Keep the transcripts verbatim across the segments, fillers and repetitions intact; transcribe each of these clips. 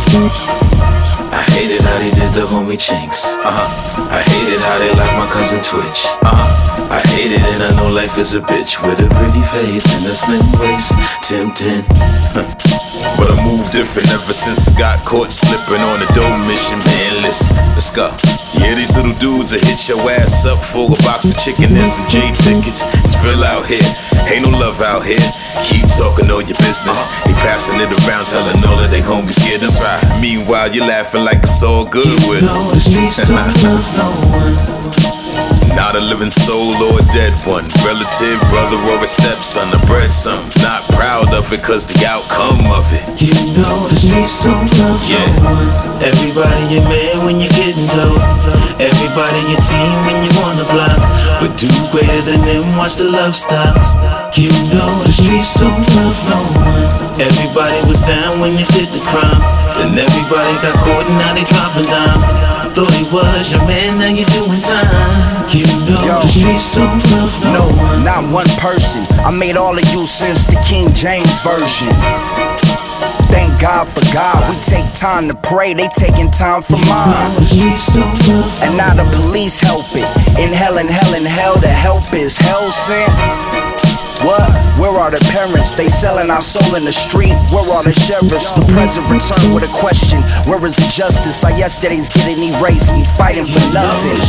I hated how they did the homie Chinks. Uh-huh. I hated how they like my cousin Twitch. Uh-huh. I hate it and I know life is a bitch with a pretty face and a slim waist, tempting. But I move different ever since I got caught slipping on a dope mission, man. Listen, let's go. Yeah, these little dudes will hit your ass up for a box of chicken and some J tickets. It's real out here, ain't no love out here. Keep talking all your business. They passing it around, telling all of they homies scared. That's right. Meanwhile, you laughing like it's all good with it. You know the streets don't love no one. Not a living soul or a dead one. Relative, brother, or a stepson. I bred some. Not proud of it, cause the outcome of it. You know the streets don't love yeah. no one. Everybody your man when you're getting dope. Everybody your team when you on the block. But do greater than them, watch the love stop. You know the streets don't love no one. Everybody was down when you did the crime. Then everybody got caught and now they dropping down. Thought he was your man, now you're doing time. You know Yo, the streets don't love no, no one. Not one person. I made all of you since the King James Version. Thank God for God. We take time to pray, they taking time for mine. And now the police help it. In hell and hell and hell, the help is hell sent. What? Where are the parents? They selling our soul in the street. Where are the sheriffs? The president returned with a question. Where is the justice? Our yesterday's getting erased. We fighting for nothing.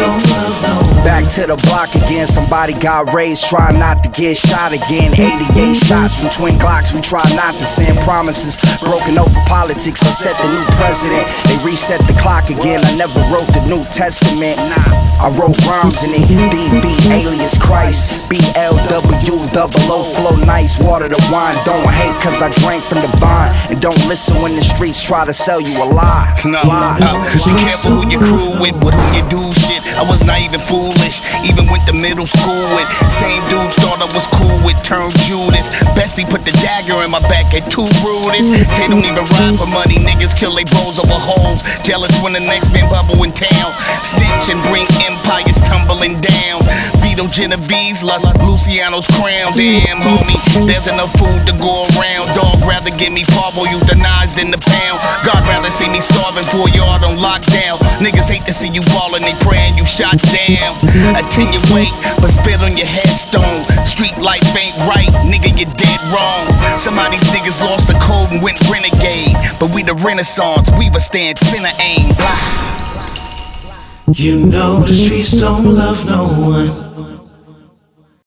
Back to the block again. Somebody got raised. Trying not to get shot again. eighty-eight shots from twin Glocks. We try not to send promises. Broken over politics. I set the new president. They reset the clock again. I never wrote the New Testament. I wrote rhymes in it. D B alias Christ. B L W double O flow nice. Water to wine. Don't hate cause I drank from the vine. And don't listen when the streets try to sell you a lie. No, uh, be careful who you crew with, with whom you do shit. I was naive and foolish, even went to middle school with same dudes thought I was cool with, turned Judas. Bestie put the dagger in my back at two Brutus. They don't even ride for money, niggas kill they bros over hoes. Jealous when the next man bubble in town. Snitch and bring empires tumbling down. Vito Genovese lust Luciano's crown. Damn homie, there's enough food to go around. Dog rather give me parvo euthanized than the pound. God rather see me starving for a yard on lockdown. Niggas hate to see you ballin', they prayin' you shot down. Attenuate, but spit on your headstone. Street life ain't right, nigga, you dead wrong. Some of these niggas lost the code and went renegade. But we the Renaissance, we withstand finna aim. You know the streets don't love no one.